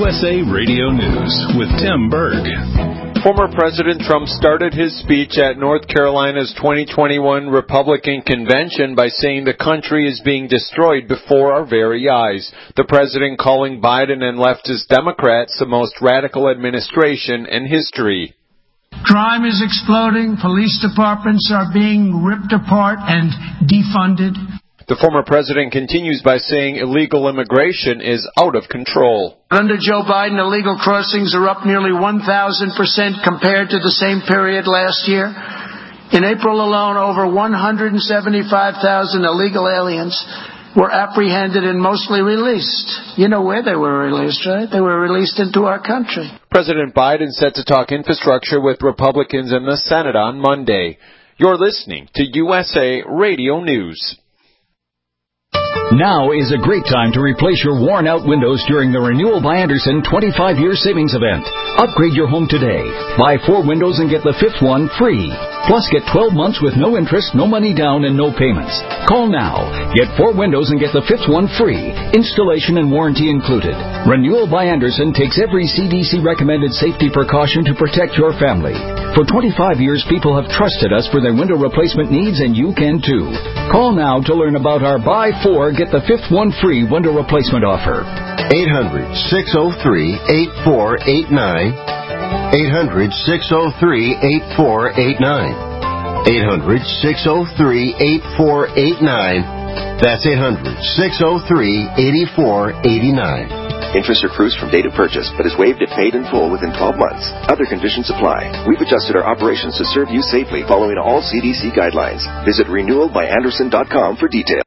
USA Radio News with Tim Berg. Former President Trump started his speech at North Carolina's 2021 Republican convention by saying the country is being destroyed before our very eyes. The president calling Biden and leftist Democrats the most radical administration in history. Crime is exploding. Police departments are being ripped apart and defunded. The former president continues by saying illegal immigration is out of control. Under Joe Biden, illegal crossings are up nearly 1,000% compared to the same period last year. In April alone, over 175,000 illegal aliens were apprehended and mostly released. You know where they were released, right? They were released into our country. President Biden set to talk infrastructure with Republicans in the Senate on Monday. You're listening to USA Radio News. Now is a great time to replace your worn-out windows during the Renewal by Andersen 25-year savings event. Upgrade your home today. Buy 4 windows and get the 5th one free. Plus, get 12 months with no interest, no money down, and no payments. Call now. Get 4 windows and get the 5th one free. Installation and warranty included. Renewal by Andersen takes every CDC-recommended safety precaution to protect your family. For 25 years, people have trusted us for their window replacement needs, and you can too. Call now to learn about our Buy 4, Get the 5th one free window replacement offer. 800-603-8489. 800-603-8489. 800-603-8489. That's 800-603-8489. Interest accrues from date of purchase, but is waived if paid in full within 12 months. Other conditions apply. We've adjusted our operations to serve you safely following all CDC guidelines. Visit renewalbyandersen.com for details.